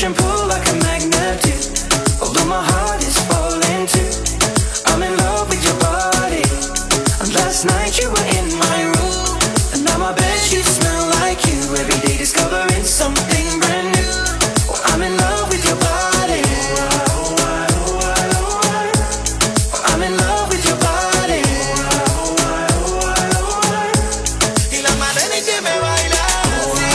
push and pull like a magnet do. Although my heart is falling too. I'm in love with your body. And last night you were in my room. And now my bedsheets smell like you. Every day discovering something brand new. Oh, I'm in love with your body. I'm in love with your body. Y la manera en que me bailas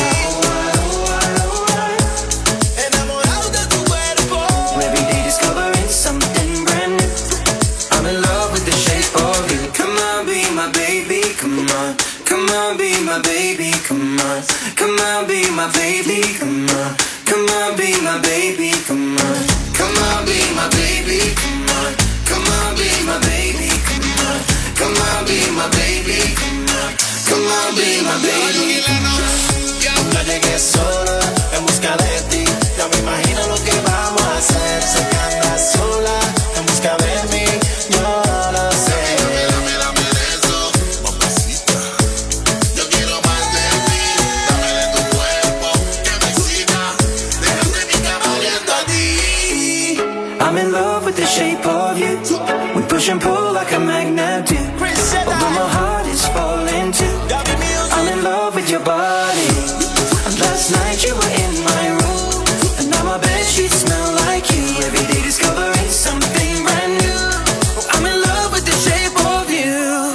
así, enamorado de tu cuerpo. Every day discovering something brand new. I'm in love with the shape of you. Come on, be my baby, come on. Come on, be my baby, come on. Come on, be my baby, come on. Come on, be my baby, come on. Come on, be my baby, come on. Come on, be my baby, come on. Come on, be my baby, come on. Come on, be my baby, come on. Ya llegué solo en busca de ti. Ya me imagino lo que vamos a hacer. Sé que andas sola en busca de mí. Yo lo sé. Dame de eso, mamacita. Yo quiero más de ti. Dame de tu cuerpo que me excita. Déjame mi cama oliendo a ti. I'm in love with the shape of you. We push and pull like a magnet do. Although my heart is falling too. I'm in love with your body. And last night you were in my room. And now my bedsheets smell like you. Every day discovering something brand new. I'm in love with the shape of you.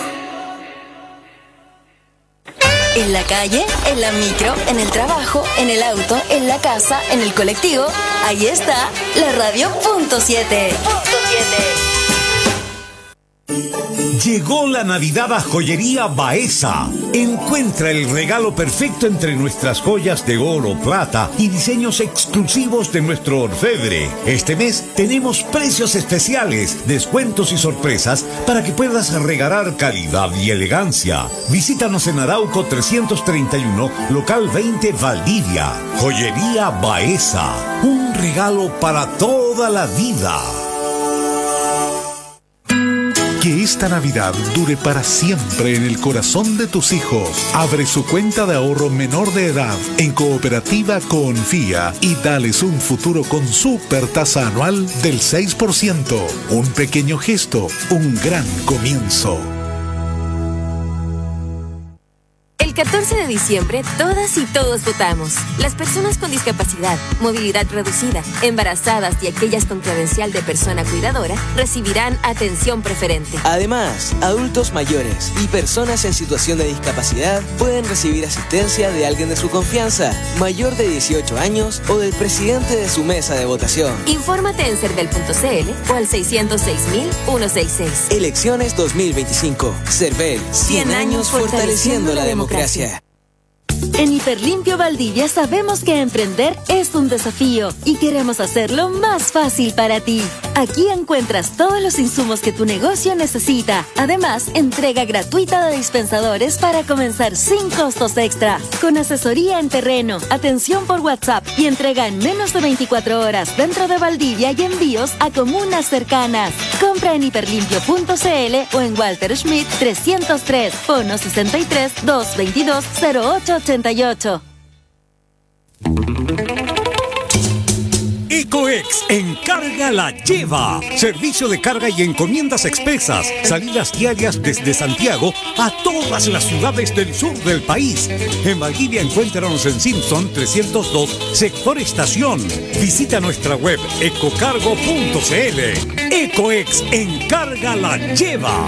En la calle, en la micro, en el trabajo, en el auto, en la casa, en el colectivo. Ahí está la radio punto 7. Llegó la Navidad a Joyería Baeza. Encuentra el regalo perfecto entre nuestras joyas de oro, plata y diseños exclusivos de nuestro orfebre. Este mes tenemos precios especiales, descuentos y sorpresas para que puedas regalar calidad y elegancia. Visítanos en Arauco 331, local 20, Valdivia. Joyería Baeza. Un regalo para toda la vida. Que esta Navidad dure para siempre en el corazón de tus hijos. Abre su cuenta de ahorro menor de edad en Cooperativa Confía y dales un futuro con super tasa anual del 6%. Un pequeño gesto, un gran comienzo. El 14 de diciembre, todas y todos votamos. Las personas con discapacidad, movilidad reducida, embarazadas y aquellas con credencial de persona cuidadora recibirán atención preferente. Además, adultos mayores y personas en situación de discapacidad pueden recibir asistencia de alguien de su confianza, mayor de 18 años o del presidente de su mesa de votación. Infórmate en cervel.cl o al 606.166. Elecciones 2025. Cervel, 100 años fortaleciendo la democracia. En Hiperlimpio Valdivia sabemos que emprender es un desafío y queremos hacerlo más fácil para ti. Aquí encuentras todos los insumos que tu negocio necesita. Además, entrega gratuita de dispensadores para comenzar sin costos extra. Con asesoría en terreno, atención por WhatsApp y entrega en menos de 24 horas dentro de Valdivia y envíos a comunas cercanas. Compra en hiperlimpio.cl o en Walter Schmidt 303, fono 63 222 0888. Ecoex Encarga la lleva. Servicio de carga y encomiendas expresas. Salidas diarias desde Santiago a todas las ciudades del sur del país. En Valdivia encuéntranos en Simpson 302, sector estación. Visita nuestra web ecocargo.cl. Ecoex Encarga la lleva.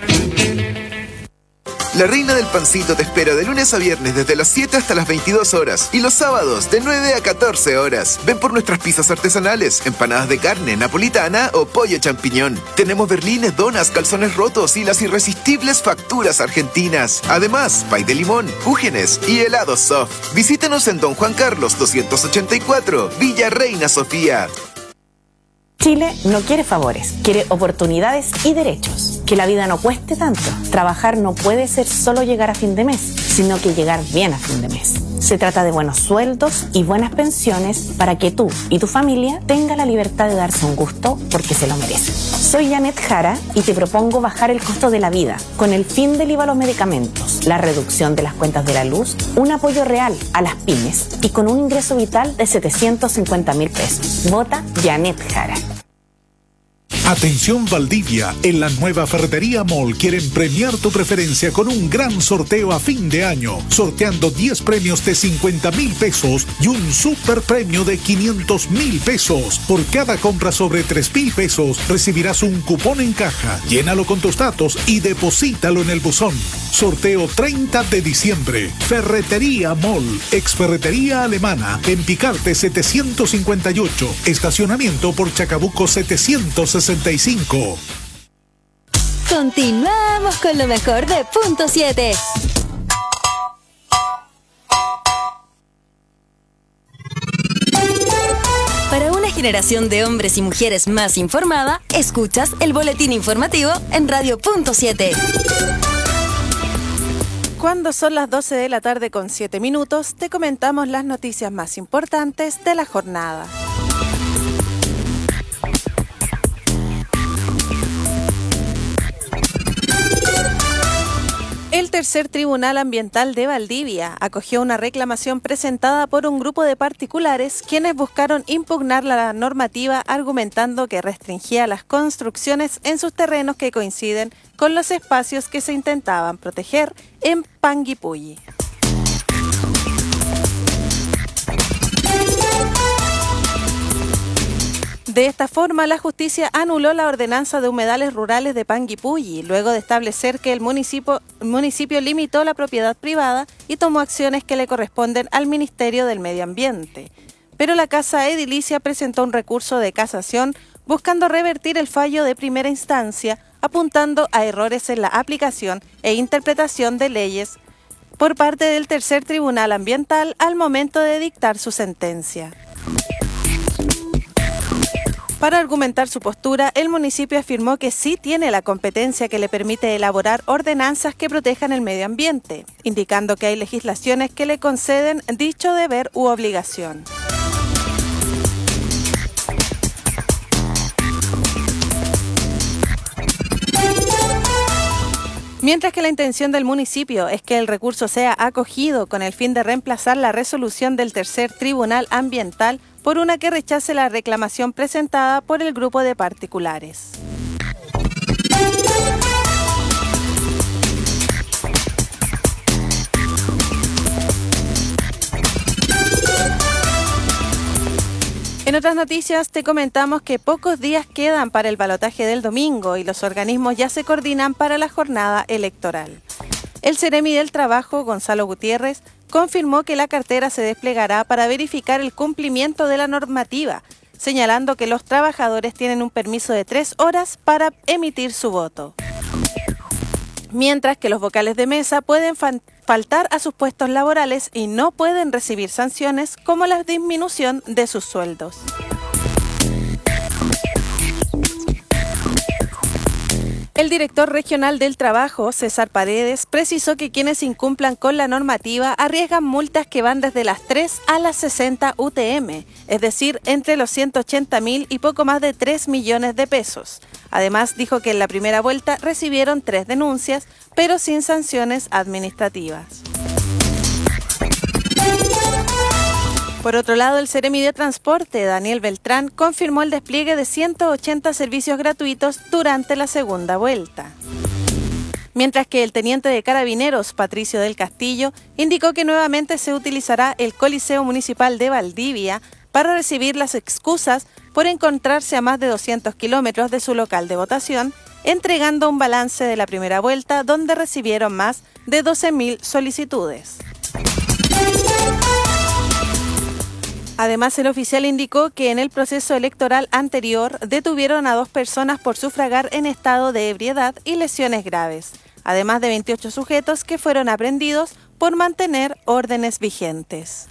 La Reina del Pancito te espera de lunes a viernes desde las 7 hasta las 22 horas y los sábados de 9 a 14 horas. Ven por nuestras pizzas artesanales, empanadas de carne, napolitana o pollo champiñón. Tenemos berlines, donas, calzones rotos y las irresistibles facturas argentinas. Además, pay de limón, cúgenes y helados soft. Visítanos en Don Juan Carlos 284, Villa Reina Sofía. Chile no quiere favores, quiere oportunidades y derechos. Que la vida no cueste tanto. Trabajar no puede ser solo llegar a fin de mes, sino que llegar bien a fin de mes. Se trata de buenos sueldos y buenas pensiones para que tú y tu familia tengan la libertad de darse un gusto porque se lo merecen. Soy Janet Jara y te propongo bajar el costo de la vida con el fin del IVA a los medicamentos, la reducción de las cuentas de la luz, un apoyo real a las pymes y con un ingreso vital de 750.000 pesos. Vota Janet Jara. Atención Valdivia, en la nueva Ferretería Mall quieren premiar tu preferencia con un gran sorteo a fin de año, sorteando 10 premios de 50.000 pesos y un super premio de 500.000 pesos. Por cada compra sobre 3.000 pesos recibirás un cupón en caja. Llénalo con tus datos y deposítalo en el buzón. Sorteo 30 de diciembre. Ferretería Mall, ex-ferretería alemana, en Picarte 758, estacionamiento por Chacabuco 765. Continuamos con lo mejor de Punto 7. Para una generación de hombres y mujeres más informada, escuchas el boletín informativo en Radio Punto 7. Cuando son las 12 de la tarde con 7 minutos, te comentamos las noticias más importantes de la jornada. El tercer Tribunal Ambiental de Valdivia acogió una reclamación presentada por un grupo de particulares quienes buscaron impugnar la normativa argumentando que restringía las construcciones en sus terrenos que coinciden con los espacios que se intentaban proteger en Panguipulli. De esta forma, la justicia anuló la ordenanza de humedales rurales de Panguipulli, luego de establecer que el municipio limitó la propiedad privada y tomó acciones que le corresponden al Ministerio del Medio Ambiente. Pero la Casa Edilicia presentó un recurso de casación buscando revertir el fallo de primera instancia, apuntando a errores en la aplicación e interpretación de leyes por parte del tercer Tribunal Ambiental al momento de dictar su sentencia. Para argumentar su postura, el municipio afirmó que sí tiene la competencia que le permite elaborar ordenanzas que protejan el medio ambiente, indicando que hay legislaciones que le conceden dicho deber u obligación. Mientras que la intención del municipio es que el recurso sea acogido con el fin de reemplazar la resolución del tercer Tribunal Ambiental por una que rechace la reclamación presentada por el grupo de particulares. En otras noticias te comentamos que pocos días quedan para el balotaje del domingo y los organismos ya se coordinan para la jornada electoral. El Ceremi del Trabajo, Gonzalo Gutiérrez, confirmó que la cartera se desplegará para verificar el cumplimiento de la normativa, señalando que los trabajadores tienen un permiso de 3 horas para emitir su voto. Mientras que los vocales de mesa pueden faltar a sus puestos laborales y no pueden recibir sanciones como la disminución de sus sueldos. El director regional del Trabajo, César Paredes, precisó que quienes incumplan con la normativa arriesgan multas que van desde las 3 a las 60 UTM, es decir, entre los 180.000 y poco más de 3 millones de pesos. Además, dijo que en la primera vuelta recibieron 3 denuncias, pero sin sanciones administrativas. Por otro lado, el Ceremi de Transporte, Daniel Beltrán, confirmó el despliegue de 180 servicios gratuitos durante la segunda vuelta. Mientras que el teniente de Carabineros, Patricio del Castillo, indicó que nuevamente se utilizará el Coliseo Municipal de Valdivia para recibir las excusas por encontrarse a más de 200 kilómetros de su local de votación, entregando un balance de la primera vuelta donde recibieron más de 12.000 solicitudes. Además, el oficial indicó que en el proceso electoral anterior detuvieron a 2 personas por sufragar en estado de ebriedad y lesiones graves, además de 28 sujetos que fueron aprehendidos por mantener órdenes vigentes.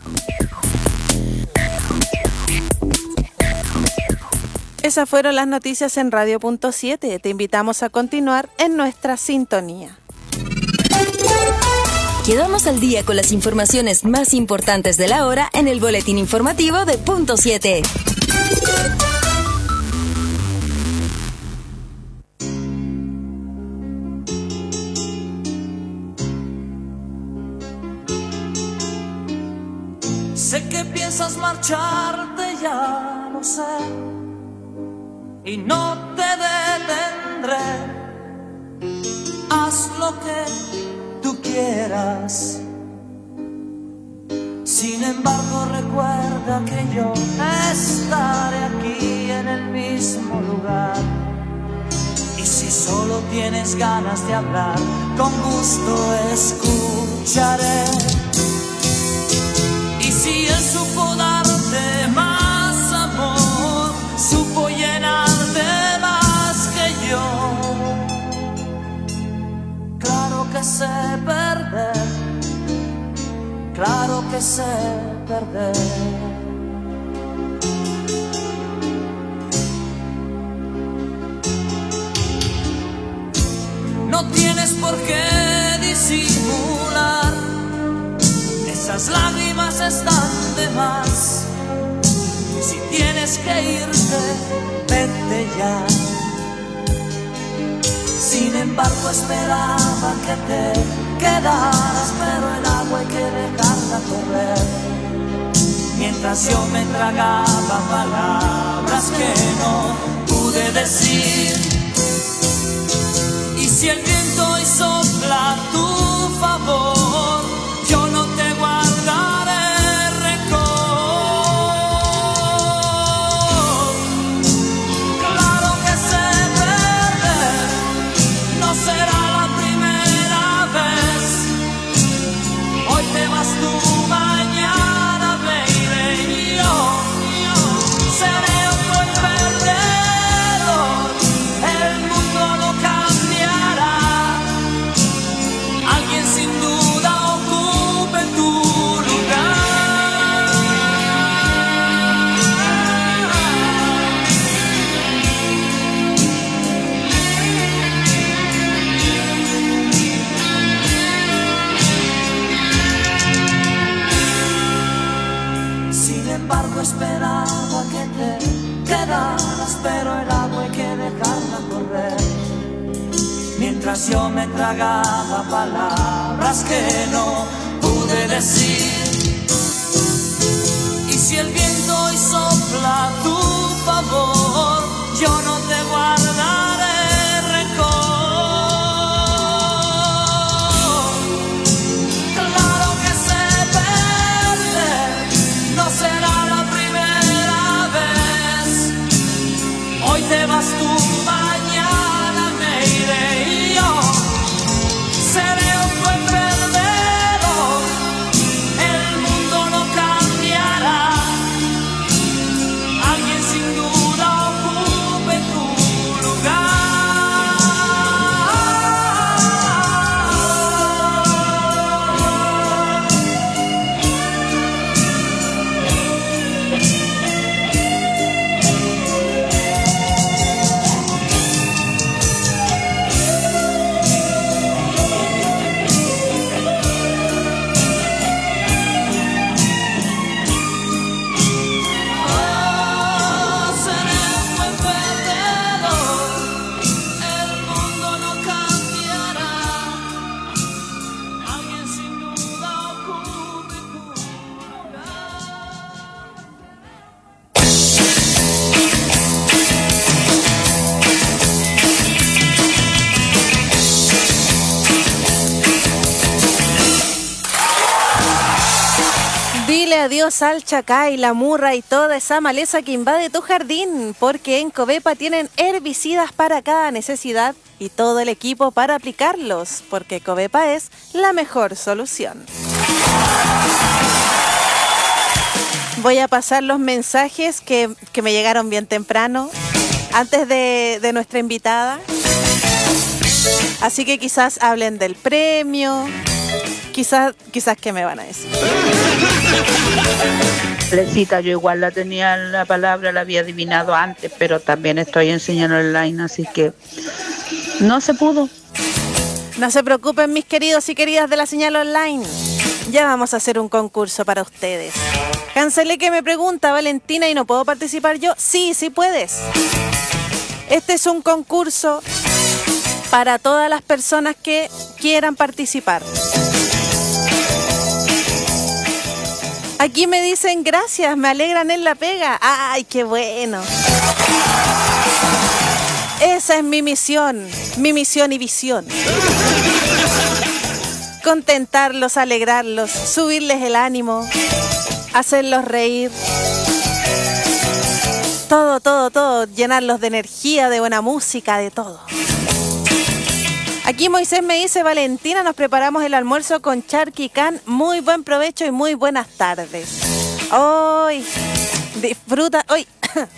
Esas fueron las noticias en Radio Punto 7. Te invitamos a continuar en nuestra sintonía. Quedamos al día con las informaciones más importantes de la hora en el boletín informativo de Punto 7. Sé que piensas marcharte, ya lo sé, y no te detendré. Haz lo que tú quieras. Sin embargo, recuerda que yo estaré aquí en el mismo lugar. Y si solo tienes ganas de hablar, con gusto escucharé. Y si él supo darte más amor, supo llenarte más que yo. Claro que sé perder, claro que sé perder. No tienes por qué disimular, esas lágrimas están de más. Si tienes que irte, vete ya. Sin embargo, esperaba que te quedaras, pero el agua hay que dejarla correr. Mientras yo me tragaba palabras que no pude decir. Y si el viento hoy sopla a tu favor, yo no te guardaré rencor. Claro que sé perder, no será la primera vez. Hoy te vas tú, mañana baby, y yo seré otro el perdedor. El mundo no cambiará, alguien sin duda ocupe tu lugar. Sin embargo, esperaba que te quedaras, pero el agua hay que dejarla correr. Mientras yo me tragaba palabras que no pude decir. Y si el viento hoy sopla a tu favor, yo no te guardaré rencor. Claro que sé perder, no será la primera vez. Hoy te vas tú, mañana me iré y yo seré un buen perdedor. El mundo no cambiará, alguien sin duda ocupe tu lugar. Seré un buen perdedor, el mundo no cambiará, alguien sin duda ocupe tu lugar. Dile adiós al chacay, la murra y toda esa maleza que invade tu jardín, porque en Covepa tienen herbicidas para cada necesidad y todo el equipo para aplicarlos, porque Covepa es la mejor solución. Voy a pasar los mensajes que me llegaron bien temprano, antes de nuestra invitada. Así que quizás hablen del premio, quizás ¿qué me van a decir? Lecita, yo igual la tenía la palabra, la había adivinado antes, pero también estoy enseñando online, así que no se pudo. No se preocupen, mis queridos y queridas de la señal online. Ya vamos a hacer un concurso para ustedes. Cancelé que me pregunta Valentina y no puedo participar yo. Sí, sí puedes. Este es un concurso para todas las personas que quieran participar. Aquí me dicen gracias, me alegran en la pega. ¡Ay, qué bueno! Esa es mi misión y visión. Contentarlos, alegrarlos, subirles el ánimo, hacerlos reír. Todo, llenarlos de energía, de buena música, de todo. Aquí Moisés me dice, Valentina, nos preparamos el almuerzo con charqui can. Muy buen provecho y muy buenas tardes. Hoy, disfruta, hoy.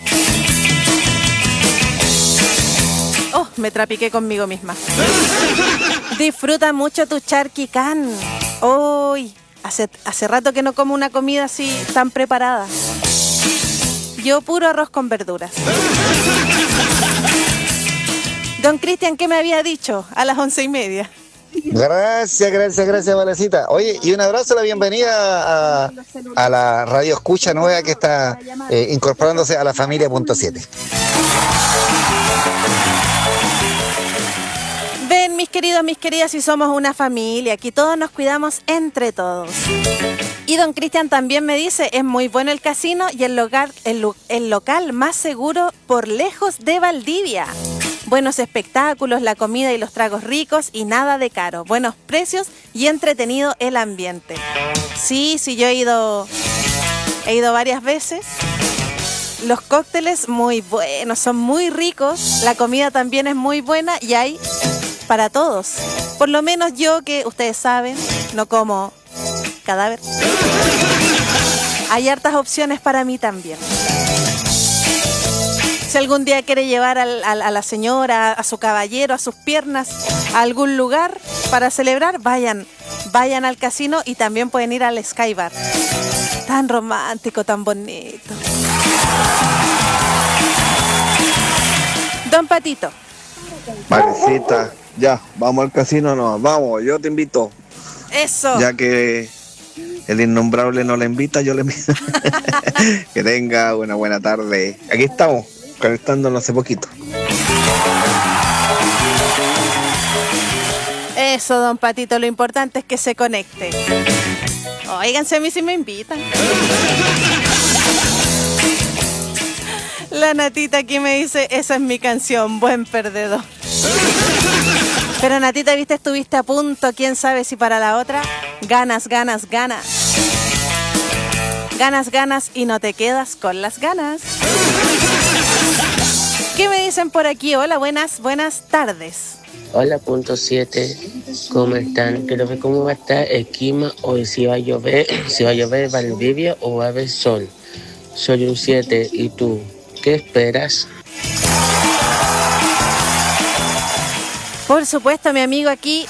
Oh, me trapiqué conmigo misma. Disfruta mucho tu charqui can. Hoy, hace rato que no como una comida así tan preparada. Yo puro arroz con verduras. Don Cristian, ¿qué me había dicho a las 11:30? Gracias, Valecita. Oye, y un abrazo, la bienvenida a la radio escucha nueva que está incorporándose a la familia .7. Ven, mis queridos, mis queridas, si somos una familia, aquí todos nos cuidamos entre todos. Y don Cristian también me dice, es muy bueno el casino y el local más seguro por lejos de Valdivia. Buenos espectáculos, la comida y los tragos ricos y nada de caro. Buenos precios y entretenido el ambiente. Sí, yo he ido varias veces. Los cócteles muy buenos, son muy ricos. La comida también es muy buena y hay para todos. Por lo menos yo, que ustedes saben, no como cadáver. Hay hartas opciones para mí también. Si algún día quiere llevar a la señora, a su caballero, a sus piernas, a algún lugar para celebrar, vayan al casino y también pueden ir al Skybar. Tan romántico, tan bonito. Don Patito. Valecita, ya, vamos al casino, no, vamos, yo te invito. Eso. Ya que el innombrable no la invita, yo le invito. Que tenga una buena tarde. Aquí estamos, conectándonos hace poquito. Eso, don Patito, lo importante es que se conecte. Óiganse a mí si me invitan. La Natita aquí me dice, esa es mi canción, buen perdedor. Pero Natita, viste, estuviste a punto, quién sabe si para la otra. Ganas y no te quedas con las ganas. ¿Qué me dicen por aquí? Hola, buenas tardes. Hola, .7, ¿cómo están? Quiero ver cómo va a estar el clima hoy, si va a llover Valdivia o va a haber sol. Soy un 7, ¿y tú? ¿Qué esperas? Por supuesto, mi amigo, aquí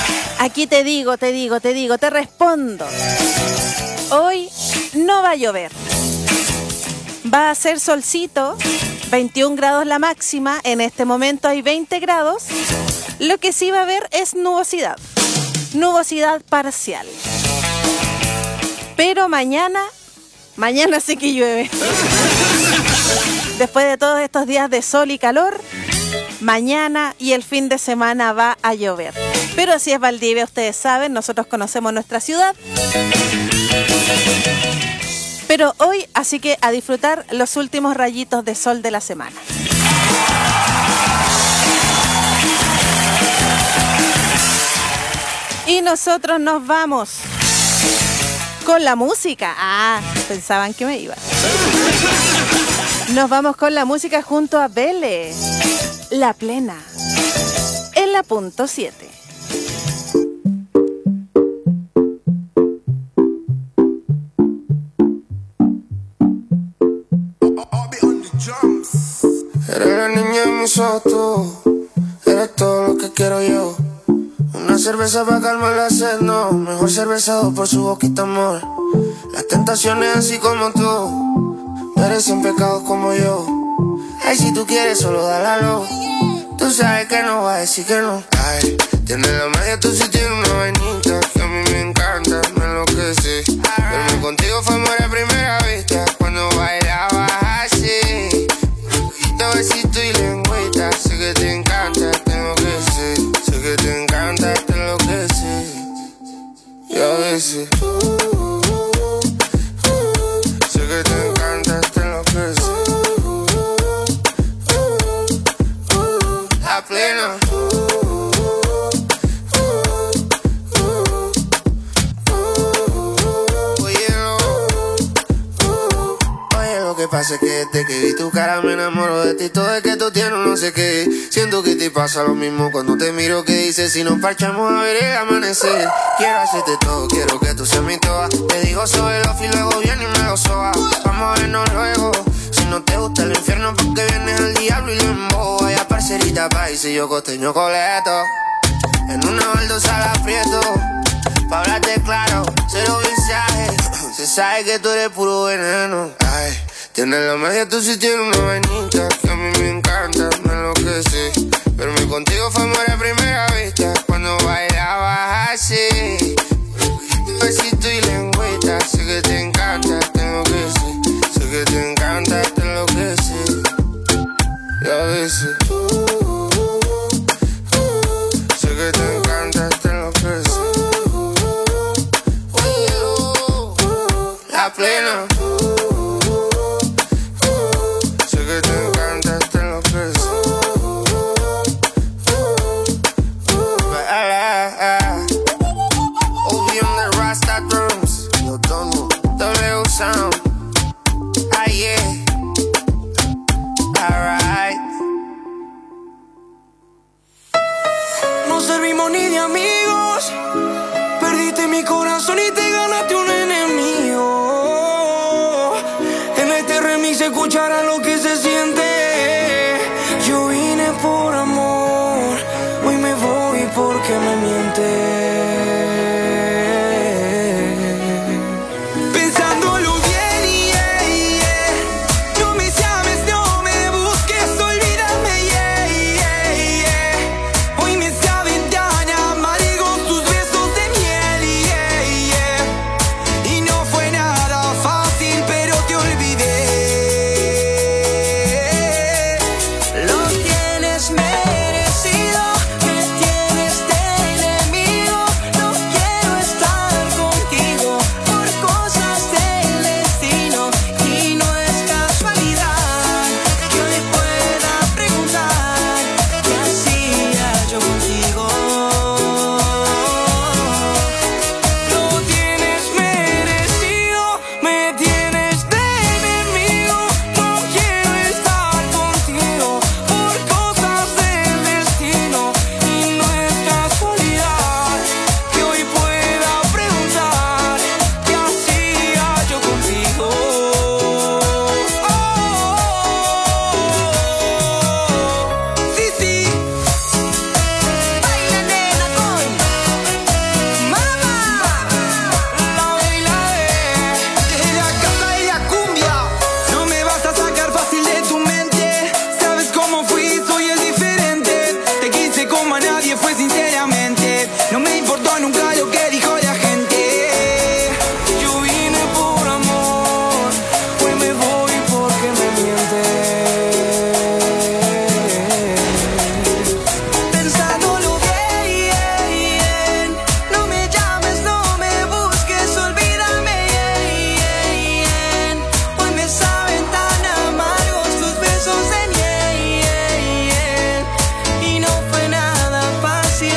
te respondo. Hoy no va a llover. Va a ser solcito, 21 grados la máxima, en este momento hay 20 grados. Lo que sí va a haber es nubosidad parcial. Pero mañana sí que llueve. Después de todos estos días de sol y calor, mañana y el fin de semana va a llover. Pero así es Valdivia, ustedes saben, nosotros conocemos nuestra ciudad. Pero hoy, así que a disfrutar los últimos rayitos de sol de la semana. Y nosotros nos vamos con la música. Ah, pensaban que me iba. Nos vamos con la música junto a Bele, La Plena, en la .7. Eres la niña en mis ojos, tú eres todo lo que quiero yo. Una cerveza para calmar la sed, no. Mejor cervezado por su boquita, amor. Las tentaciones así como tú merecen pecados como yo. Ay, si tú quieres, solo dale a lo. Tú sabes que no va a decir que no. Ay, Tienes la magia, tú sí tienes una vainita que a mí me encanta, me enloquece. Verme contigo fue amor a primera vista, cuando bailabas así. Besito y lengüita, sé que te encanta, tengo que ser. Sé que te encanta, te enloquece. Y a veces sé que te encanta, te enloquece. La plena. Lo que pasa es que desde que vi tu cara me enamoro de ti. Todo es que tú tienes no sé qué. Siento que te pasa lo mismo cuando te miro. Que dices si nos parchamos a ver el amanecer. Quiero hacerte todo, quiero que tú seas mi toa. Te digo sobre los y luego viene y me lo soba. Vamos a vernos luego. Si no te gusta el infierno porque vienes al diablo y lo embobo. Vaya parcerita país y yo costeño coleto. En una baldosa la aprieto. Pa' hablarte claro, cero mensajes. Se sabe que tú eres puro veneno. Ay, tienes la magia, tú sí tienes una vainita que a mí me encanta, me enloquece. Verme contigo fue amor a primera vista, cuando bailabas así. Besito y lengüita, sé que te encanta, te enloquece. Sé que te encanta, te enloquece. Y a veces sé que te encanta, te enloquece. La plena. Sé que te encanta, te enloquece. Obi on the Rasta drums. Yo tono, W sound. Ah yeah. Alright. No servimos ni de amigos. Perdiste mi corazón y te ganaste un enemigo. En este remix se escuchará lo que se siente. Yo vine por amor, hoy me voy porque me miente. Pensándolo bien, yeah, yeah. No me llames, no me busques, olvídame, yeah, yeah, yeah. Hoy me saben tan amargos tus besos de miel, yeah, yeah. Y no fue nada fácil, pero te olvidé. Lo tienes merecido, me tienes de enemigo. No quiero estar contigo por cosas del destino. Y no es casualidad que hoy pueda preguntar qué hacía yo contigo. Lo tienes merecido, me tienes de enemigo. No quiero estar contigo por cosas del destino. Y no es casualidad que hoy pueda preguntar qué hacía yo contigo. Sí, sí. Baila nena con mamá. La baila de la casa de la cumbia. No me vas a sacar fácil de tu mente. Sabes cómo fui, soy el diferente. Te quise como a nadie, fue sinceramente. No me importó nunca lo que dijo la gente. Yo vine por amor, hoy me voy porque me miente. Pensándolo bien, no me llames, no me busques, olvídame, hoy me saben tan amargos tus besos de miel. Y no fue nada fácil,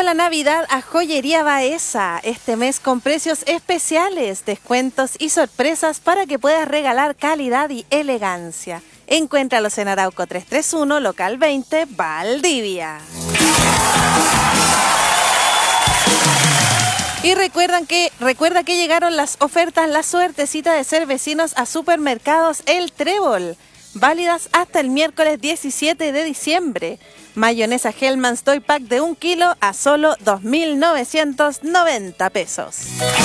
la Navidad a Joyería Baeza. Este mes con precios especiales, descuentos y sorpresas para que puedas regalar calidad y elegancia. Encuéntralos en Arauco 331, local 20, Valdivia. Y recuerda que llegaron las ofertas La Suertecita de ser vecinos a Supermercados El Trébol, válidas hasta el miércoles 17 de diciembre. Mayonesa Hellmann's Toy Pack de 1 kilo a solo 2.990 pesos.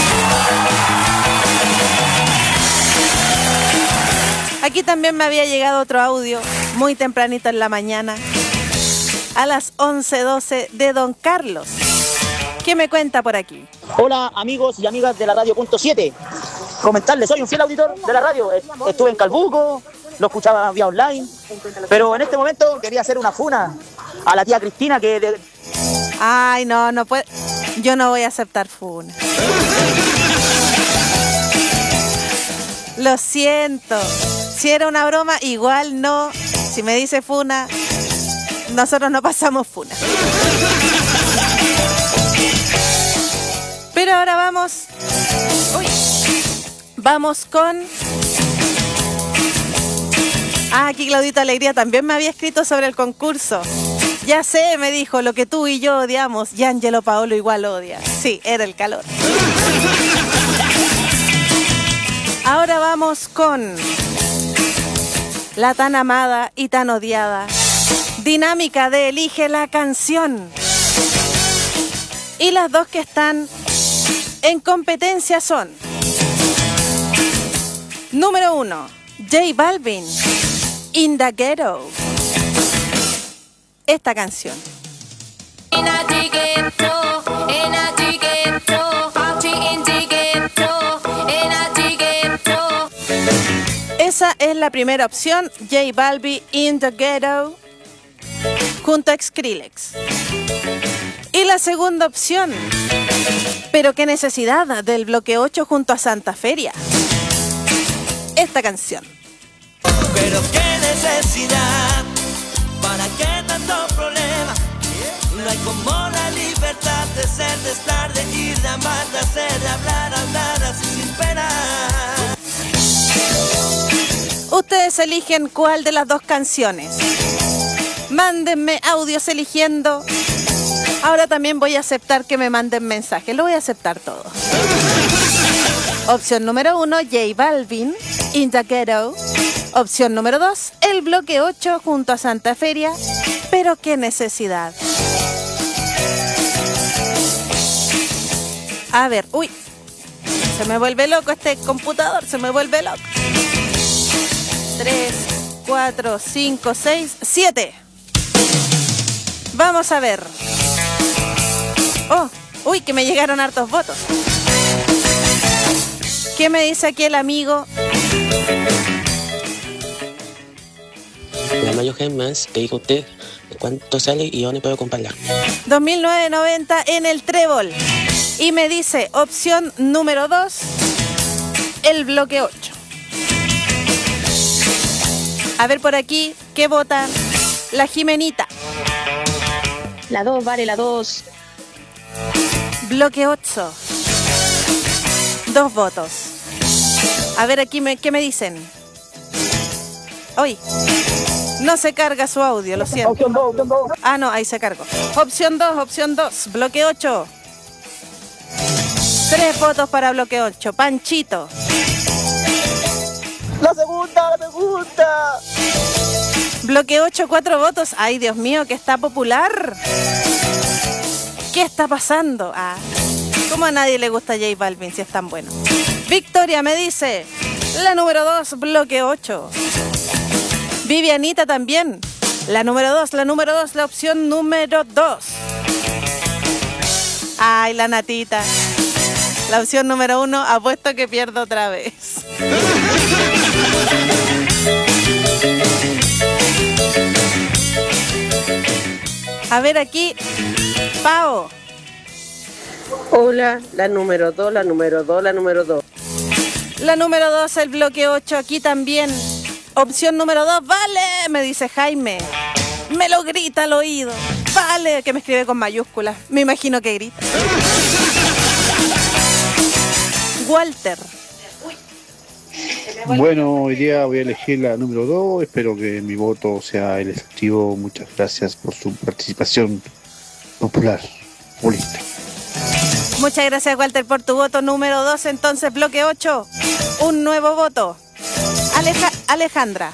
Aquí también me había llegado otro audio muy tempranito en la mañana, a las 11:12, de Don Carlos. ¿Qué me cuenta por aquí? Hola amigos y amigas de la Radio Punto 7. Comentarles, soy un fiel auditor de la radio. Estuve en Calbuco, lo escuchaba vía online, pero en este momento quería hacer una funa a la tía Cristina que... Ay, no puede. Yo no voy a aceptar funa. Lo siento. Si era una broma, igual no. Si me dice funa, nosotros no pasamos funa. Pero ahora vamos con... aquí Claudita Alegría también me había escrito sobre el concurso. Ya sé, me dijo, lo que tú y yo odiamos, y Angelo Paolo igual odia. Sí, era el calor. Ahora vamos con la tan amada y tan odiada dinámica de Elige la Canción. Y las dos que están en competencia son: número 1, J Balvin, In the Ghetto. Esta canción. Esa es la primera opción, J Balvin, In the Ghetto, junto a Skrillex. Y la segunda opción, Pero qué necesidad, del bloque 8 junto a Santa Feria. Esta canción. Pero qué necesidad, ¿para qué tanto problema? No hay como la libertad de ser, de estar, de ir, de amar, de hacer, de hablar, andar así sin pena. Ustedes eligen cuál de las dos canciones. Mándenme audios eligiendo. Ahora también voy a aceptar que me manden mensajes. Lo voy a aceptar todo. Opción número 1, J Balvin, In the Ghetto. Opción número 2, el bloque 8 junto a Santa Feria. Pero qué necesidad. A ver, uy. Se me vuelve loco este computador, se me vuelve loco. 3, 4, 5, 6, 7. Vamos a ver. Oh, uy, que me llegaron hartos votos. ¿Qué me dice aquí el amigo? La Mayo Hellmann's, que dijo usted, ¿cuánto sale y dónde puedo comprarla? 2.990 en el Trébol. Y me dice, opción número 2, el bloque 8. A ver por aquí, ¿qué vota la Jimenita? La 2, vale, la 2. Bloque 8. 2 votos. A ver aquí, ¿qué me dicen? Uy, no se carga su audio, lo siento. Opción 2, opción 2. Ah, no, ahí se cargó. Opción 2, bloque 8. 3 votos para bloque 8. Panchito. La segunda. Bloque 8, 4 votos. Ay, Dios mío, que está popular. ¿Qué está pasando? Ah, ¿cómo a nadie le gusta J Balvin si es tan bueno? Victoria me dice, la número 2, bloque 8. Vivianita también. La número 2, la opción número 2. Ay, la Natita. La opción número 1, apuesto que pierdo otra vez. A ver aquí, Pao. Hola, la número 2. La número 2, el bloque 8, aquí también. Opción número 2, vale, me dice Jaime. Me lo grita al oído. Vale, que me escribe con mayúsculas. Me imagino que grita. Walter. Bueno, hoy día voy a elegir la número 2. Espero que mi voto sea el efectivo. Muchas gracias por su participación popular. Listo. Muchas gracias, Walter, por tu voto número 2. Entonces, bloque 8, un nuevo voto. Alejandra.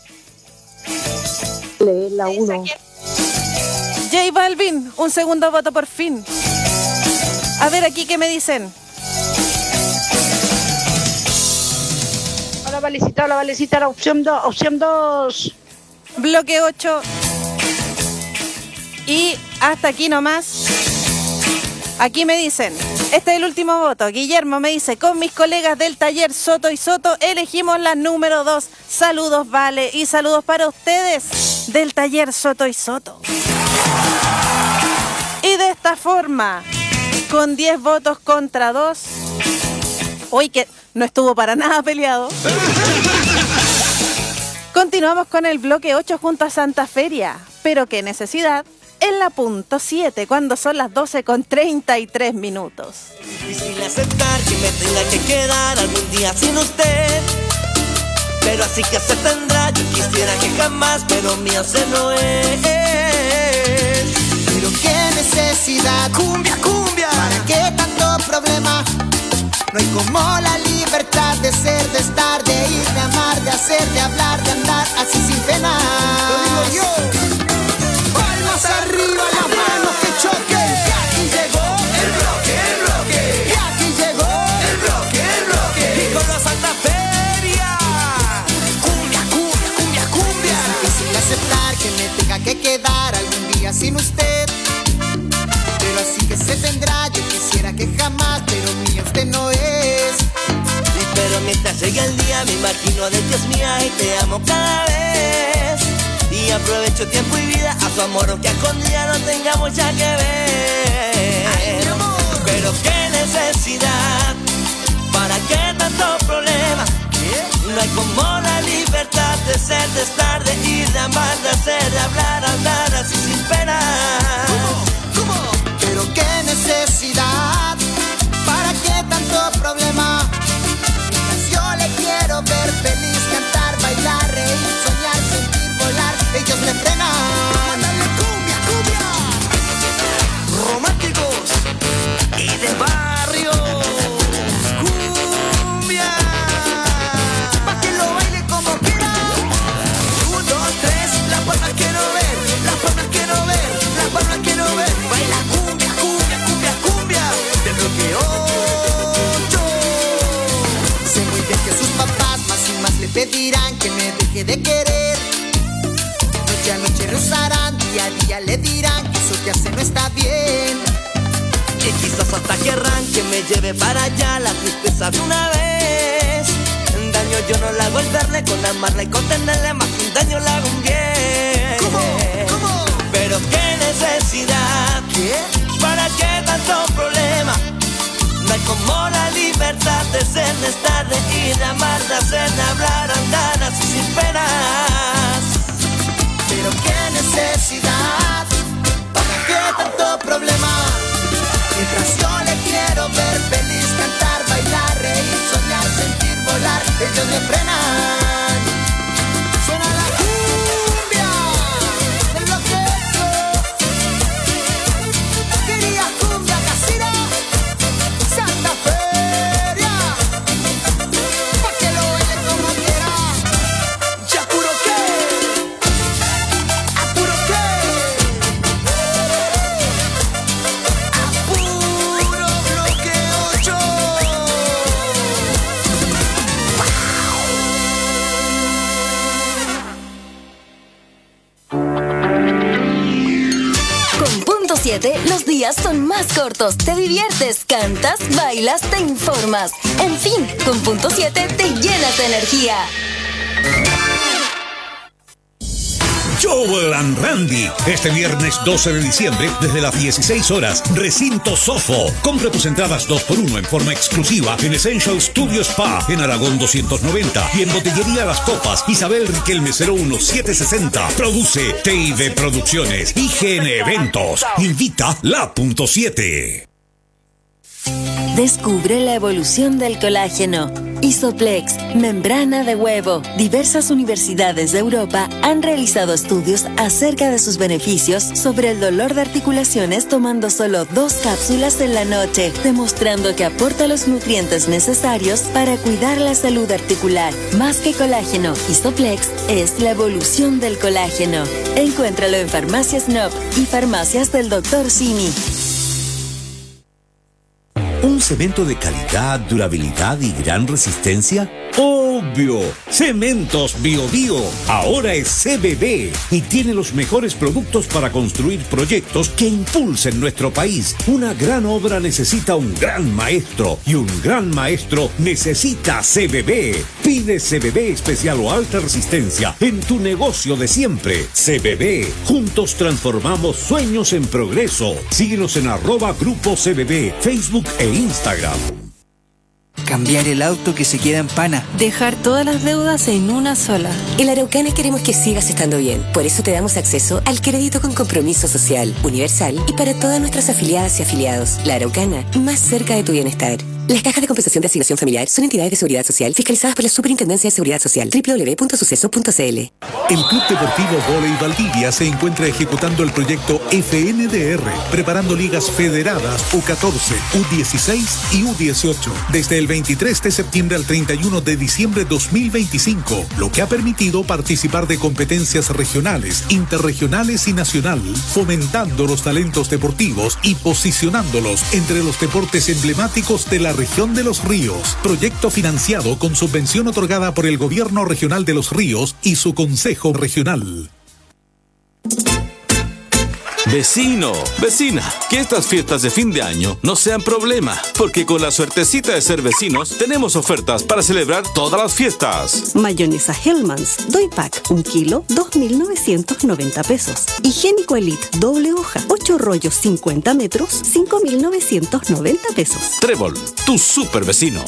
Lee la 1. J Balvin, un segundo voto por fin. A ver aquí qué me dicen. Hola, Valecita, la opción 2. Bloque 8. Y hasta aquí nomás. Aquí me dicen, este es el último voto. Guillermo me dice, con mis colegas del taller Soto y Soto elegimos la número 2. Saludos, Vale, y saludos para ustedes del taller Soto y Soto. Y de esta forma, con 10 votos contra 2, hoy que no estuvo para nada peleado, continuamos con el bloque 8 junto a Santa Feria. Pero qué necesidad. En la punto 7, cuando son las 12:33. Difícil aceptar que me tenga que quedar algún día sin usted, pero así que se tendrá. Yo quisiera que jamás, pero mío se no es. Pero qué necesidad, cumbia, ¿para qué tanto problema? No hay como la libertad de ser, de estar, de ir, de amar, de hacer, de hablar, de andar así sin pena. Lo digo yo. Palmas arriba, las manos que choquen. Y aquí llegó el bloque. Y aquí llegó el bloque. Y con la Santa Feria. Cumbia. Es difícil aceptar que me tenga que quedar algún día sin usted, pero así que se tendrá. Yo quisiera que jamás, pero mía usted no es. Pero mientras llegue el día me imagino de que es mía y te amo cada vez. Y aprovecho tiempo y vida a su amor, aunque a escondida no tengamos ya que ver. Ay, mi amor. Pero qué necesidad, ¿para qué tanto problema? No hay como la libertad de ser, de estar, de ir, de amar, de hacer, de hablar, andar así sin pena. ¿Cómo? Pero qué necesidad, ¿para qué tanto problema? Mientras yo le quiero ver feliz, cantar, bailar, reír, soñar, sentir, volar, ellos me frenan. ¡Mándale cumbia! Románticos y de barrio. Cumbia. Pa' que lo baile como quiera. 1, 2, 3, las palmas quiero ver, las palmas quiero ver, las palmas quiero ver. Baila cumbia, del bloque 8. Sé muy bien que sus papás más y más le pedirán que me deje de querer. Noche a noche rozarán, día a día le dirán que eso que hace no está bien. Y quizás hasta querrán que me lleve para allá la tristeza de una vez. Daño yo no la hago el darle, con amarla y contenerle, más que un daño la hago un bien. ¿Cómo? Pero qué necesidad, ¿para qué tanto problema? No hay como la libertad de ser, de estar, de ir, de amar, de hacer, de hablar, andar así sin penas. Pero qué necesidad, ¿para qué tanto problema? Mientras yo le quiero ver feliz, cantar, bailar, reír, soñar, sentir, volar, ellos me frenan. Suena la cumbia del bloque 8. Quería cumbia casera, Santa Feria, pa' que lo baile como quiera. Ya puro qué, apuro que, puro bloque 8. Con punto 7, los días son más cortos. Te diviertes, cantas, bailas, te informas. En fin, con punto 7 te llenas de energía. Joel and Randy. Este viernes 12 de diciembre, desde las 16 horas, Recinto Sofo. Compre tus entradas 2x1 en forma exclusiva en Essential Studio Spa en Aragón 290 y en Botellería Las Copas, Isabel Riquelme 01760. Produce TID Producciones, IGN Eventos. Invita La Punto 7. Descubre la evolución del colágeno. Isoplex, membrana de huevo. Diversas universidades de Europa han realizado estudios acerca de sus beneficios sobre el dolor de articulaciones tomando solo 2 cápsulas en la noche, demostrando que aporta los nutrientes necesarios para cuidar la salud articular. Más que colágeno, Isoplex es la evolución del colágeno. Encuéntralo en Farmacias Nob y Farmacias del Dr. Simi. ¿Un cemento de calidad, durabilidad y gran resistencia? ¡Obvio! Cementos Bio Bio ahora es CBB y tiene los mejores productos para construir proyectos que impulsen nuestro país. Una gran obra necesita un gran maestro y un gran maestro necesita CBB. Pide CBB especial o alta resistencia en tu negocio de siempre. CBB. Juntos transformamos sueños en progreso. Síguenos en @Grupo CBB, Facebook e Instagram. Cambiar el auto que se queda en pana. Dejar todas las deudas en una sola. En la Araucana queremos que sigas estando bien. Por eso te damos acceso al crédito con compromiso social, universal y para todas nuestras afiliadas y afiliados. La Araucana, más cerca de tu bienestar. Las cajas de compensación de asignación familiar son entidades de seguridad social fiscalizadas por la Superintendencia de Seguridad Social. www.suceso.cl. El Club Deportivo Voley Valdivia se encuentra ejecutando el proyecto FNDR, preparando ligas federadas U14, U16 y U18, desde el 23 de septiembre al 31 de diciembre 2025, lo que ha permitido participar de competencias regionales, interregionales y nacional, fomentando los talentos deportivos y posicionándolos entre los deportes emblemáticos de la región de Los Ríos. Proyecto financiado con subvención otorgada por el Gobierno Regional de Los Ríos y su Consejo Regional. Vecino, vecina, que estas fiestas de fin de año no sean problema, porque con la suertecita de ser vecinos tenemos ofertas para celebrar todas las fiestas. Mayonesa Hellmann's, doy pack, 1 kilo, 2.990 pesos. Higiénico Elite, doble hoja, 8 rollos, 50 metros, 5.990 pesos. Trébol, tu super vecino.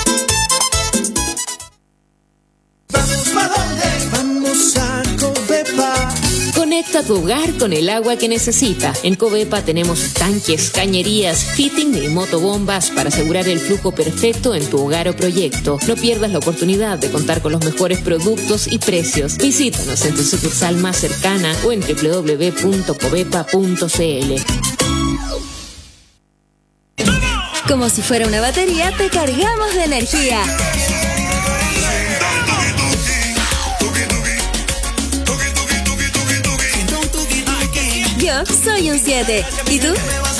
Vamos a Covepa. Conecta tu hogar con el agua que necesita. En Covepa tenemos tanques, cañerías, fitting y motobombas para asegurar el flujo perfecto en tu hogar o proyecto. No pierdas la oportunidad de contar con los mejores productos y precios. Visítanos en tu sucursal más cercana o en www.covepa.cl. Como si fuera una batería, te cargamos de energía. Yo soy un 7. ¿Y tú?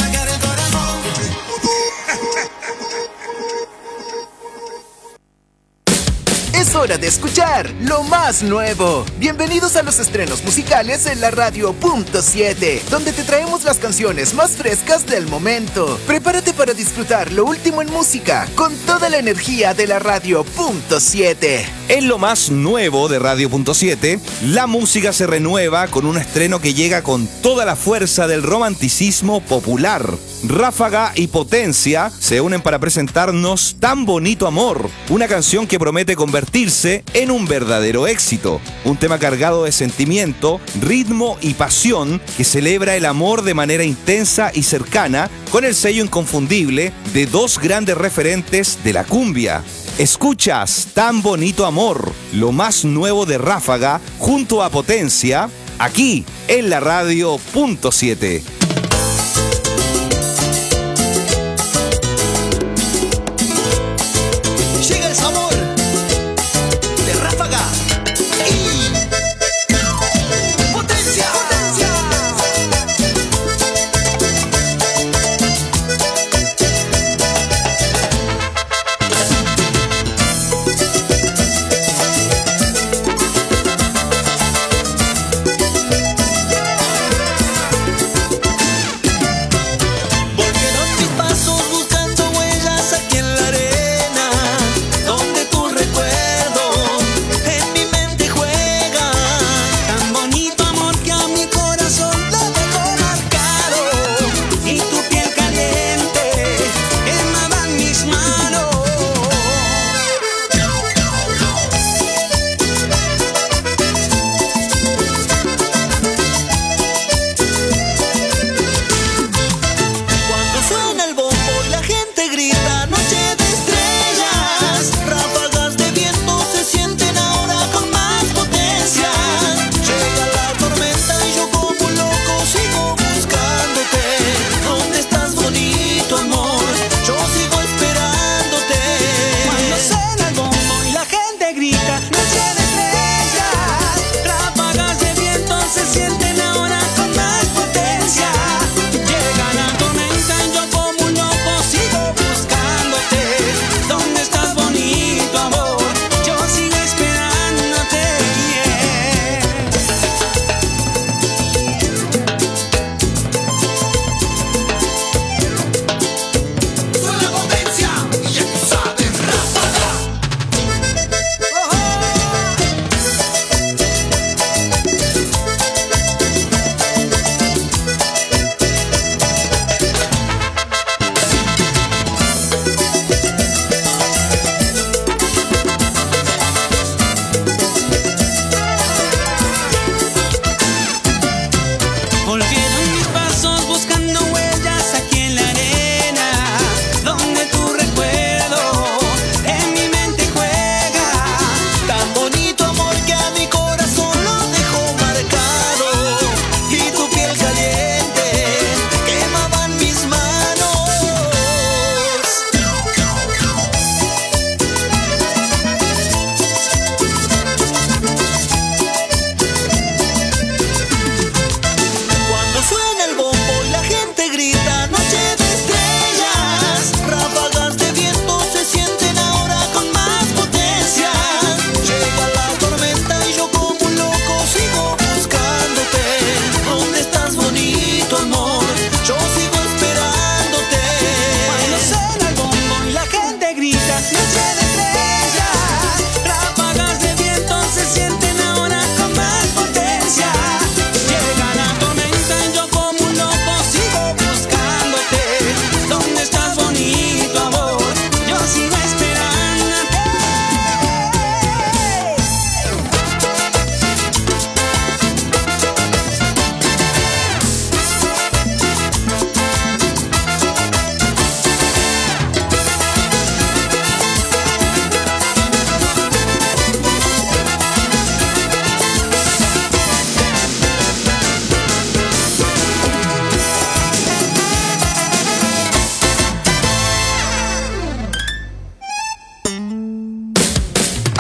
Es hora de escuchar lo más nuevo. Bienvenidos a los estrenos musicales en la Radio Punto 7, donde te traemos las canciones más frescas del momento. Prepárate para disfrutar lo último en música con toda la energía de la Radio Punto 7. En lo más nuevo de Radio Punto 7, la música se renueva con un estreno que llega con toda la fuerza del romanticismo popular. Ráfaga y Potencia se unen para presentarnos Tan Bonito Amor, una canción que promete convertirse en un verdadero éxito. Un tema cargado de sentimiento, ritmo y pasión que celebra el amor de manera intensa y cercana, con el sello inconfundible de 2 grandes referentes de la cumbia. Escuchas Tan Bonito Amor, lo más nuevo de Ráfaga junto a Potencia, aquí en la Radio Punto 7. Llega el sabor de Ráfaga y Potencia.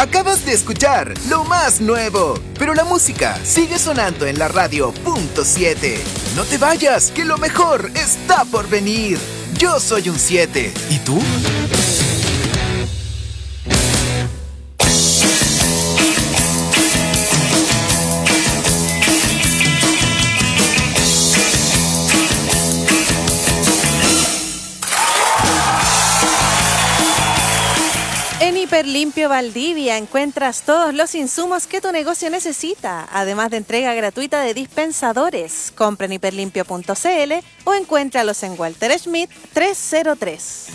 Acabas de escuchar lo más nuevo, pero la música sigue sonando en la radio .7. No te vayas, que lo mejor está por venir. Yo soy un 7. ¿Y tú? En Hiperlimpio Valdivia encuentras todos los insumos que tu negocio necesita, además de entrega gratuita de dispensadores. Compra en hiperlimpio.cl o encuéntralos en Walter Schmidt 303.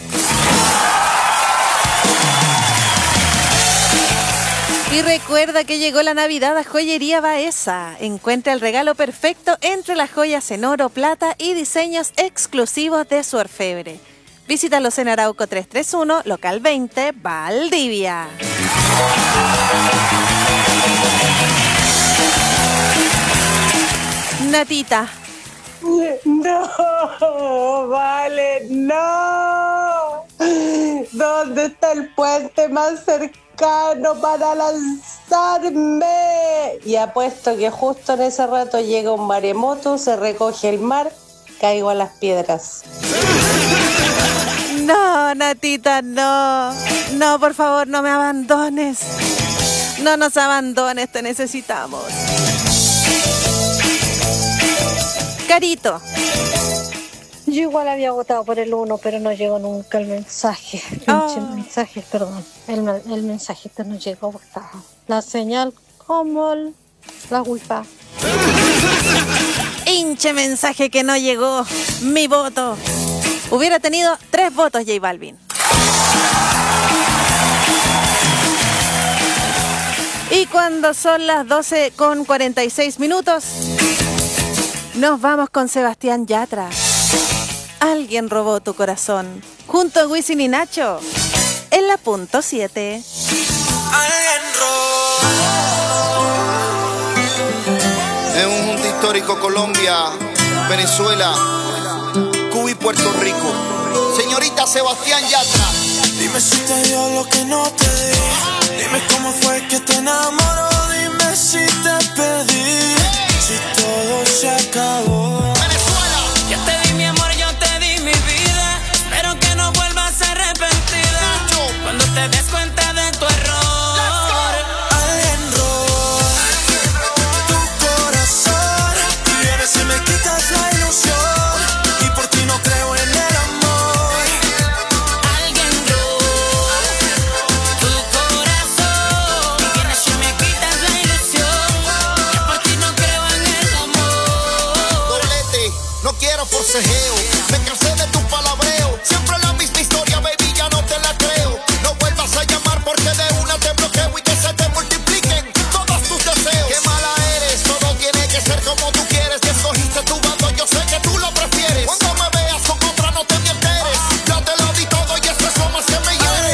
Y recuerda que llegó la Navidad a Joyería Baeza. Encuentra el regalo perfecto entre las joyas en oro, plata y diseños exclusivos de su orfebre. Visítalos en Arauco 331, local 20, Valdivia. Natita. No, vale, no. ¿Dónde está el puente más cercano para lanzarme? Y apuesto que justo en ese rato llega un maremoto, se recoge el mar, caigo a las piedras. No, Natita, no. No, por favor, no me abandones. No nos abandones, te necesitamos. Carito. Yo igual había votado por el 1, pero no llegó nunca el mensaje. El mensajito no llegó votado. La señal como la wifi. Hinche mensaje que no llegó. Mi voto. Hubiera tenido 3 votos, J Balvin. Y cuando son las 12:46, nos vamos con Sebastián Yatra. Alguien robó tu corazón. Junto a Wisin y Nacho. En la .7. Alguien robó. Es un junto histórico Colombia, Venezuela, Cuba y Puerto Rico. Señorita Sebastián Yatra. Dime si te dio lo que no te di. Dime cómo fue que te enamoró. Dime si te perdí. Si todo se acabó. Venezuela. Yo te di mi amor, yo te di mi vida. Espero que no vuelvas arrepentida. Cuando te des cuenta de tu error. Alguien robó tu corazón. Y vienes y me quitas la ilusión. Y por ti no creo en el amor. Alguien robó tu corazón. Y vienes y me quitas la ilusión. Y por ti no creo en el amor. Doblete, no quiero forcejeo. Me cansé de tu palabreo. Siempre la misma historia, baby, ya no te la creo. No vuelvas a llamar porque de una te bloqueo y que se te multipliquen todos tus deseos. Qué mala eres, todo tiene que ser como tú quieres. Que escogiste tu bando, yo sé que tú lo prefieres. Cuando me veas con otra no te me enteres. Ya te lo di todo y esto es lo más que me hiere.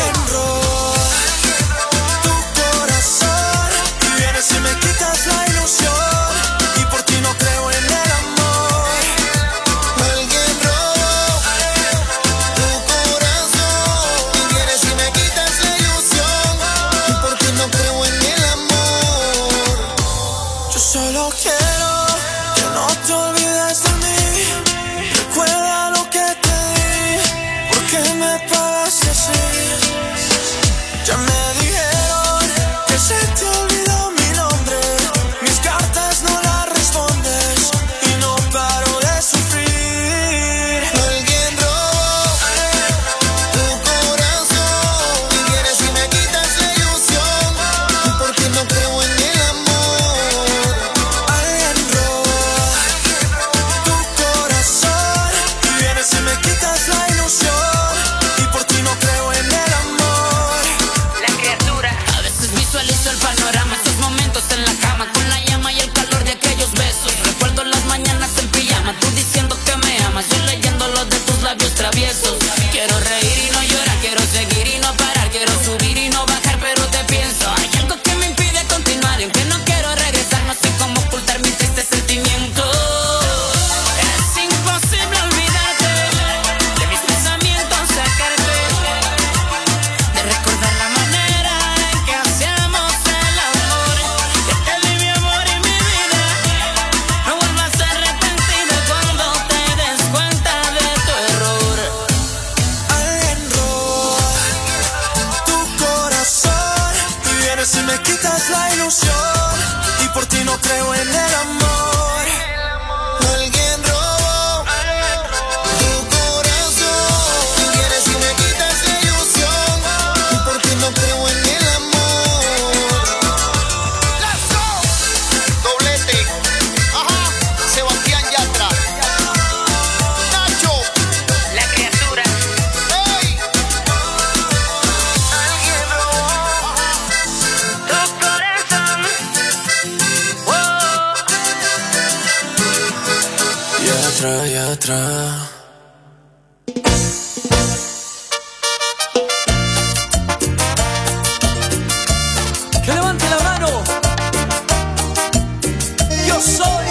Tu corazón y vienes y me quitas la ilusión. Y por ti no creo en el amor. Alguien robó tu corazón y vienes y me quitas la ilusión. Y por ti no creo en el amor. Yo solo quiero que no te olvides de mí. Recuerda lo que te di. ¿Por qué me pagaste así? Ya me dijeron que se te olvidó mi nombre. Mis cartas no las respondes y no paro de sufrir. Alguien robó tu corazón y vienes y me quitas la ilusión. Y por ti no creo en el amor. Alguien robó tu corazón y vienes y me quitas la ilusión. Y por ti no creo en el amor. La creativa. atrás. Que levante la mano. Yo soy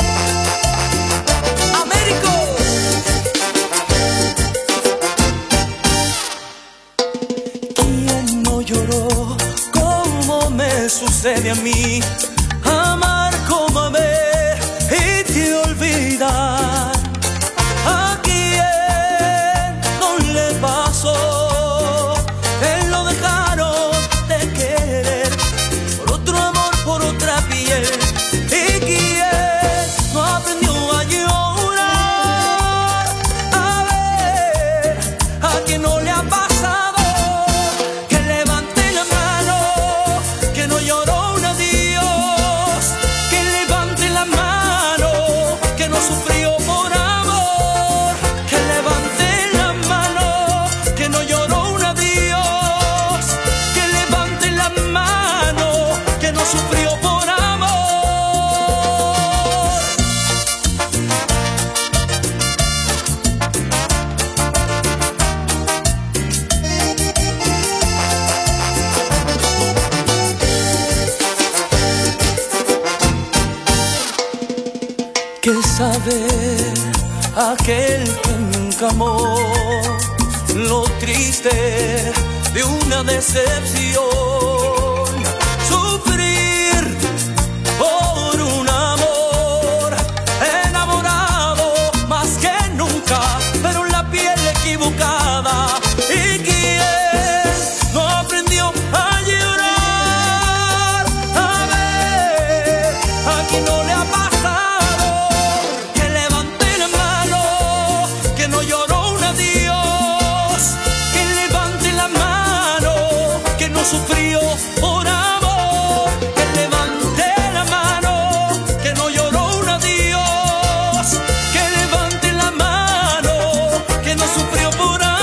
Américo. ¿Quién no lloró como me sucede a mí? Amar como amé y te olvidar. ¿A quién no le pasó? Él lo dejaron de querer por otro amor, por otra piel. ¿Y quién no aprendió a llorar? A ver, ¿a quién no le ha pasado? Que levante la mano, que no lloró un adiós. Que levante la mano, que no sufrió por amor. Que levante la mano, que no lloró un adiós. Que levante la mano, que no sufrió por amor. Que saber aquel que nunca amó lo triste de una decepción. Sufrir por un amor enamorado más que nunca, pero en la piel equivocada. ¿Y quién no aprendió a llorar? A ver, ¿a quién no le ha pasado? Que levante la mano, que no lloró un adiós. Que levante la mano, que no sufrió por amor. Que levante la mano, que no lloró un adiós. Que levante la mano, que no sufrió por amor.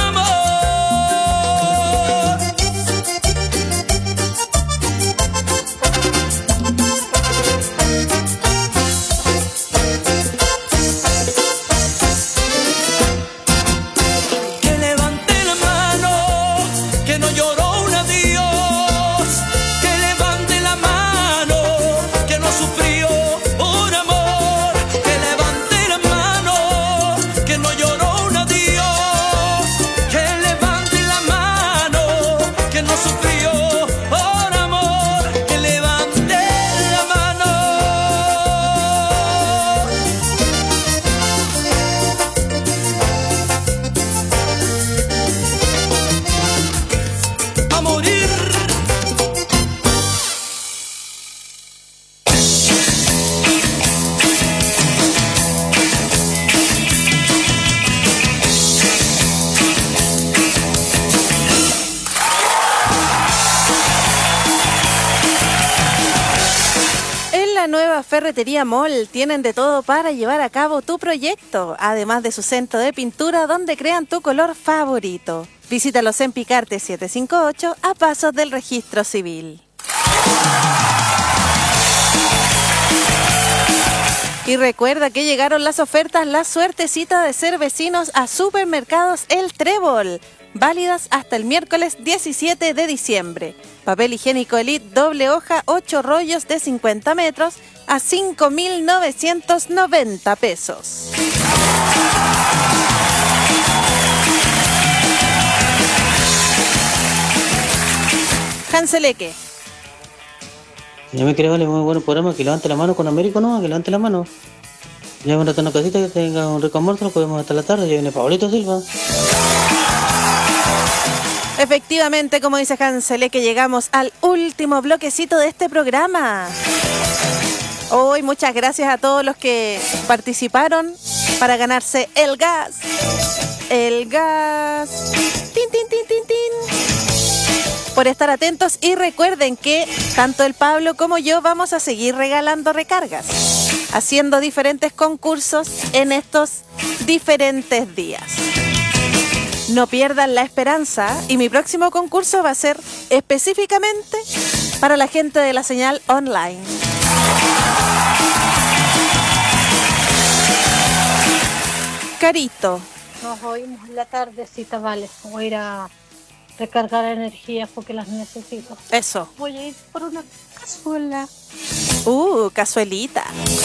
Que levante la mano, que no lloró un adiós. Que levante la mano, que no sufrió por amor. Que levante la mano, que no lloró un adiós. Que levante la mano, que no sufrió por amor. Que levante la mano. A morir. En la nueva Ferretería Mall tienen de todo para llevar a cabo tu proyecto, además de su centro de pintura donde crean tu color favorito. Visítalos en Picarte 758 a pasos del Registro Civil. Y recuerda que llegaron las ofertas La Suertecita de Ser Vecinos a Supermercados El Trébol, válidas hasta el miércoles 17 de diciembre. Papel higiénico Elite doble hoja, 8 rollos de 50 metros a 5.990 pesos. Hanseleque. Yo me creo, vale, muy bueno programa, que levante la mano con Américo, no, que levante la mano. Ya un rato una casita que tenga un rico almuerzo, lo podemos hasta la tarde, ya viene Pablito Silva. Efectivamente, como dice Hanseleque, llegamos al último bloquecito de este programa. Hoy muchas gracias a todos los que participaron para ganarse el gas. El gas. Tin, tin, tin, tin, tin. Por estar atentos y recuerden que tanto el Pablo como yo vamos a seguir regalando recargas, haciendo diferentes concursos en estos diferentes días. No pierdan la esperanza y mi próximo concurso va a ser específicamente para la gente de la señal online. Carito. Nos oímos en la tardecita, vale. Voy a ir a recargar energías porque las necesito. Eso. Voy a ir por una cazuela. Cazuelita.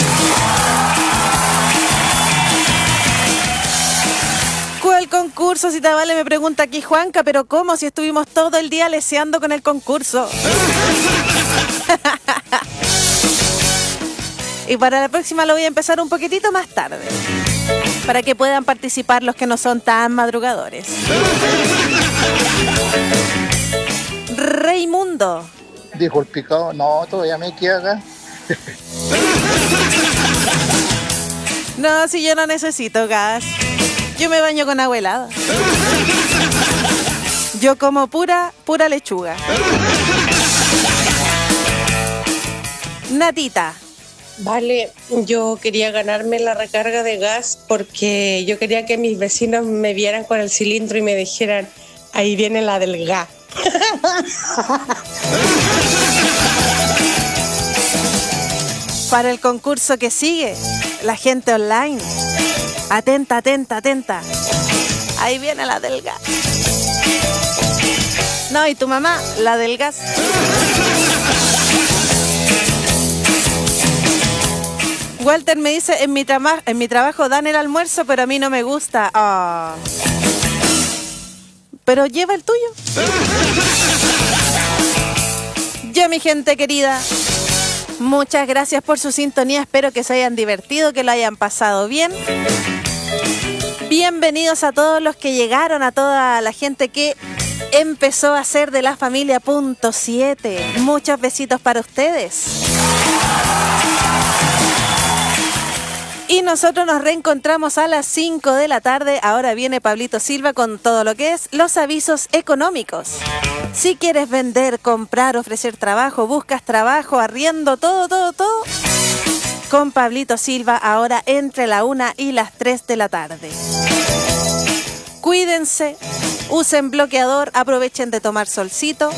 ¿Cuál concurso, Cita Vale? Me pregunta aquí Juanca, pero ¿cómo si estuvimos todo el día leseando con el concurso? Y para la próxima lo voy a empezar un poquitito más tarde, para que puedan participar los que no son tan madrugadores. Raimundo. Dijo el picado, no, todavía me queda acá. No, si yo no necesito gas. Yo me baño con agua helada. Yo como pura lechuga. Natita. Vale, yo quería ganarme la recarga de gas porque yo quería que mis vecinos me vieran con el cilindro y me dijeran, ahí viene la del gas. Para el concurso que sigue, la gente online. Atenta, atenta, atenta. Ahí viene la del gas. No, y tu mamá, la del gas. Walter me dice, en mi trabajo dan el almuerzo, pero a mí no me gusta. Oh. Pero lleva el tuyo. Ya, mi gente querida, muchas gracias por su sintonía. Espero que se hayan divertido, que lo hayan pasado bien. Bienvenidos a todos los que llegaron, a toda la gente que empezó a ser de la familia Punto 7. Muchos besitos para ustedes. Y nosotros nos reencontramos a las 5 de la tarde. Ahora viene Pablito Silva con todo lo que es los avisos económicos. Si quieres vender, comprar, ofrecer trabajo, buscas trabajo, arriendo, todo. Con Pablito Silva ahora entre la 1 y las 3 de la tarde. Cuídense, usen bloqueador, aprovechen de tomar solcito.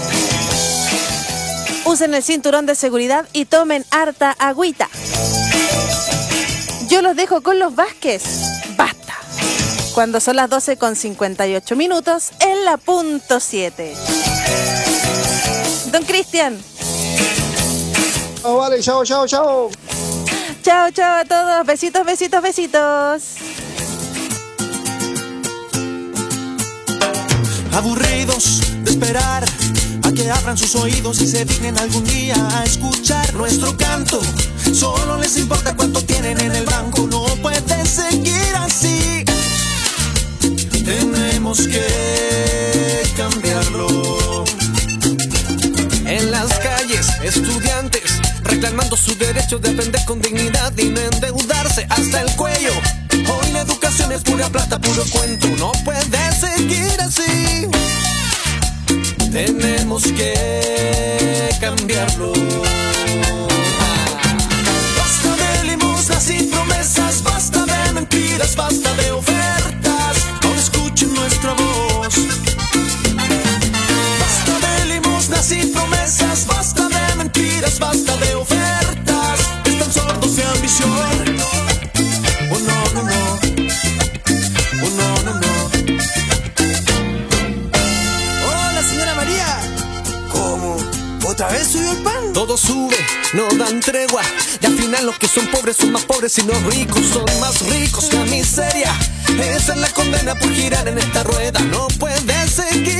Usen el cinturón de seguridad y tomen harta agüita. Yo los dejo con los Vázquez. Basta. Cuando son las 12:58 en la Punto 7. Don Cristian. Oh, vale, chao. Chao a todos. Besitos. Aburridos de esperar a que abran sus oídos y se dignen algún día a escuchar nuestro canto. Solo les importa cuánto tienen en el banco. No puede seguir así. Tenemos que cambiarlo. En las calles, estudiantes reclamando su derecho de aprender con dignidad y no endeudarse hasta el cuello. Hoy la educación es pura plata, puro cuento. No puede seguir así. Tenemos que cambiarlo. Basta de limosnas y promesas, basta de mentiras, basta de ofertas. Ahora escuchen nuestra voz. Basta de limosnas y promesas, basta de mentiras, basta de ofertas. Están sordos de ambición. Oh no. Hola, señora María. ¿Cómo? ¿Otra vez subió el pan? Todo sube, no dan tregua. Y al final los que son pobres son más pobres y los ricos son más ricos. La miseria, esa es la condena por girar en esta rueda. No puede seguir.